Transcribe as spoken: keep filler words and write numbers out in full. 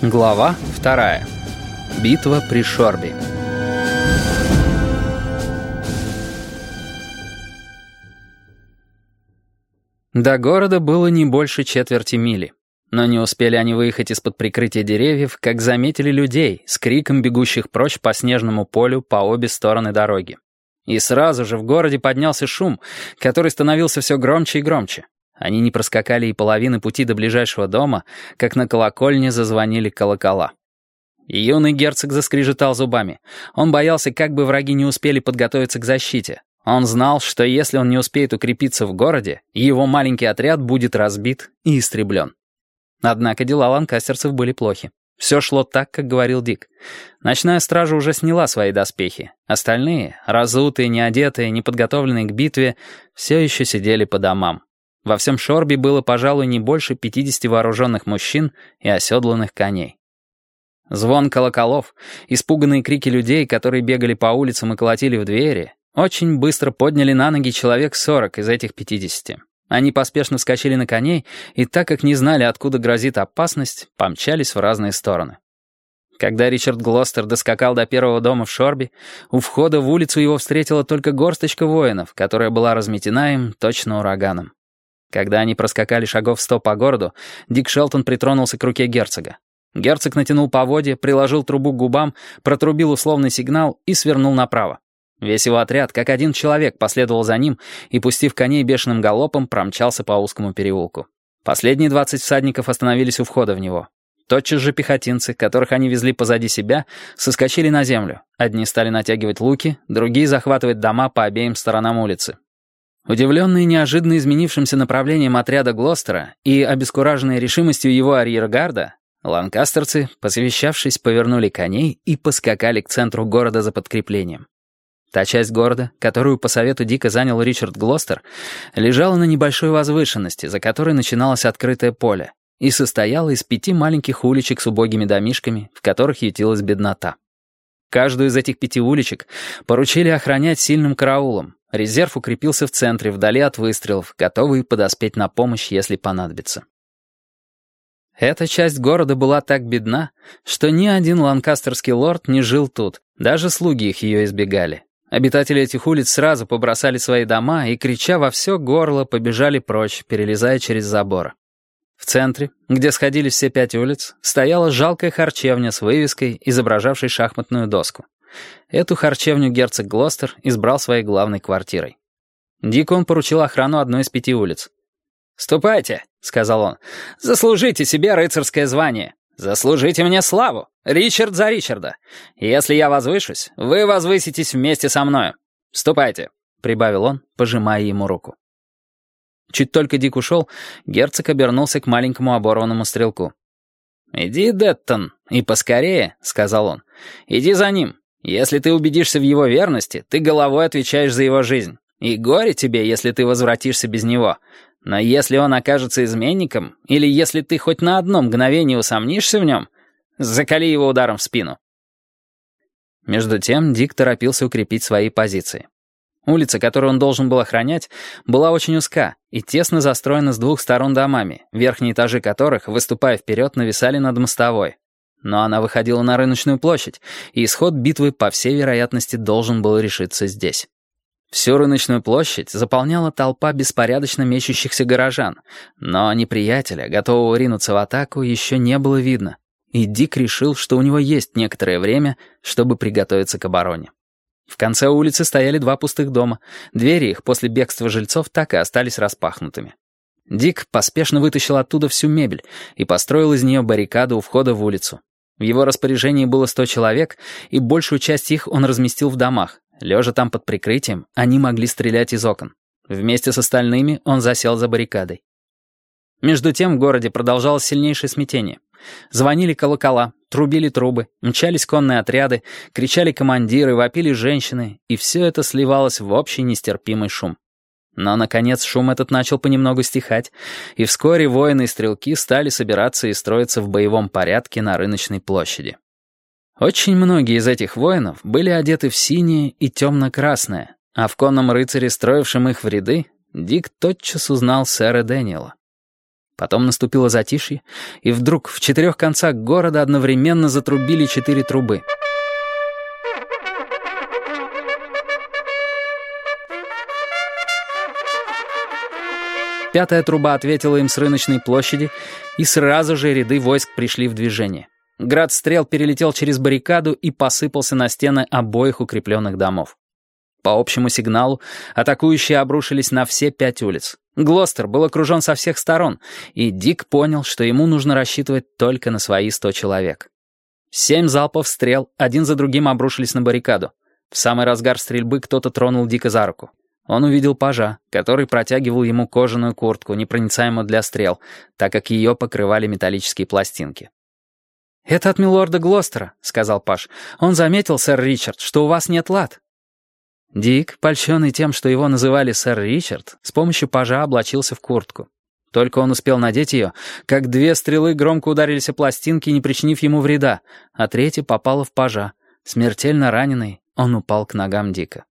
Глава вторая. Битва при Шорби. До города было не больше четверти мили. Но не успели они выехать из-под прикрытия деревьев, как заметили людей с криком бегущих прочь по снежному полю по обе стороны дороги. И сразу же в городе поднялся шум, который становился все громче и громче. Они не проскакали и половины пути до ближайшего дома, как на колокольне зазвонили колокола. И юный герцог заскрежетал зубами. Он боялся, как бы враги не успели подготовиться к защите. Он знал, что если он не успеет укрепиться в городе, его маленький отряд будет разбит и истреблен. Однако дела ланкастерцев были плохи. Все шло так, как говорил Дик. Ночная стража уже сняла свои доспехи. Остальные, разутые, неодетые, неподготовленные к битве, все еще сидели по домам. Во всем Шорби было, пожалуй, не больше пятидесяти вооруженных мужчин и оседланных коней. Звон колоколов, испуганные крики людей, которые бегали по улицам и колотили в двери, очень быстро подняли на ноги человек сорок из этих пятидесяти. Они поспешно вскочили на коней, и так как не знали, откуда грозит опасность, помчались в разные стороны. Когда Ричард Глостер доскакал до первого дома в Шорби, у входа в улицу его встретила только горсточка воинов, которая была разметена им точно ураганом. Когда они проскакали шагов сто по городу, Дик Шелтон притронулся к руке герцога. Герцог натянул поводья, приложил трубу к губам, протрубил условный сигнал и свернул направо. Весь его отряд, как один человек, последовал за ним и, пустив коней бешеным галопом, промчался по узкому переулку. Последние двадцать всадников остановились у входа в него. Тотчас же пехотинцы, которых они везли позади себя, соскочили на землю. Одни стали натягивать луки, другие захватывать дома по обеим сторонам улицы. Удивленные неожиданно изменившимся направлением отряда Глостера и обескураженные решимостью его арьергарда, ланкастерцы, посовещавшись, повернули коней и поскакали к центру города за подкреплением. Та часть города, которую по совету Дика занял Ричард Глостер, лежала на небольшой возвышенности, за которой начиналось открытое поле, и состояла из пяти маленьких уличек с убогими домишками, в которых ютилась беднота. Каждую из этих пяти уличек поручили охранять сильным караулом. Резерв укрепился в центре, вдали от выстрелов, готовый подоспеть на помощь, если понадобится. Эта часть города была так бедна, что ни один ланкастерский лорд не жил тут, даже слуги их ее избегали. Обитатели этих улиц сразу побросали свои дома и, крича во все горло, побежали прочь, перелезая через забор. В центре, где сходились все пять улиц, стояла жалкая харчевня с вывеской, изображавшей шахматную доску. Эту харчевню герцог Глостер избрал своей главной квартирой. Дику он поручил охрану одной из пяти улиц. «Ступайте», — сказал он, — «заслужите себе рыцарское звание. Заслужите мне славу. Ричард за Ричарда. Если я возвышусь, вы возвыситесь вместе со мною. Ступайте», — прибавил он, пожимая ему руку. Чуть только Дик ушел, герцог обернулся к маленькому оборванному стрелку. «Иди, Деттон, и поскорее», — сказал он. «Иди за ним. Если ты убедишься в его верности, ты головой отвечаешь за его жизнь. И горе тебе, если ты возвратишься без него. Но если он окажется изменником, или если ты хоть на одно мгновение усомнишься в нем, закали его ударом в спину». Между тем Дик торопился укрепить свои позиции. Улица, которую он должен был охранять, была очень узка и тесно застроена с двух сторон домами, верхние этажи которых, выступая вперед, нависали над мостовой. Но она выходила на рыночную площадь, и исход битвы, по всей вероятности, должен был решиться здесь. Всю рыночную площадь заполняла толпа беспорядочно мечущихся горожан, но неприятеля, готового ринуться в атаку, еще не было видно, и Дик решил, что у него есть некоторое время, чтобы приготовиться к обороне. В конце улицы стояли два пустых дома, двери их после бегства жильцов так и остались распахнутыми. Дик поспешно вытащил оттуда всю мебель и построил из нее баррикаду у входа в улицу. В его распоряжении было сто человек, и большую часть их он разместил в домах. Лежа там под прикрытием, они могли стрелять из окон. Вместе с остальными он засел за баррикадой. Между тем в городе продолжалось сильнейшее смятение. Звонили колокола, трубили трубы, мчались конные отряды, кричали командиры, вопили женщины, и все это сливалось в общий нестерпимый шум. Но, наконец, шум этот начал понемногу стихать, и вскоре воины и стрелки стали собираться и строиться в боевом порядке на рыночной площади. Очень многие из этих воинов были одеты в синее и темно-красное, а в конном рыцаре, строившем их в ряды, Дик тотчас узнал сэра Дэниела. Потом наступило затишье, и вдруг в четырех концах города одновременно затрубили четыре трубы. Пятая труба ответила им с рыночной площади, и сразу же ряды войск пришли в движение. Град стрел перелетел через баррикаду и посыпался на стены обоих укрепленных домов. По общему сигналу атакующие обрушились на все пять улиц. Глостер был окружен со всех сторон, и Дик понял, что ему нужно рассчитывать только на свои сто человек. Семь залпов стрел один за другим обрушились на баррикаду. В самый разгар стрельбы кто-то тронул Дика за руку. Он увидел пажа, который протягивал ему кожаную куртку, непроницаемую для стрел, так как ее покрывали металлические пластинки. «Это от милорда Глостера», — сказал паж. «Он заметил, сэр Ричард, что у вас нет лад». Дик, польщенный тем, что его называли сэр Ричард, с помощью пажа облачился в куртку. Только он успел надеть ее, как две стрелы громко ударились о пластинки, не причинив ему вреда, а третья попала в пажа. Смертельно раненый, он упал к ногам Дика.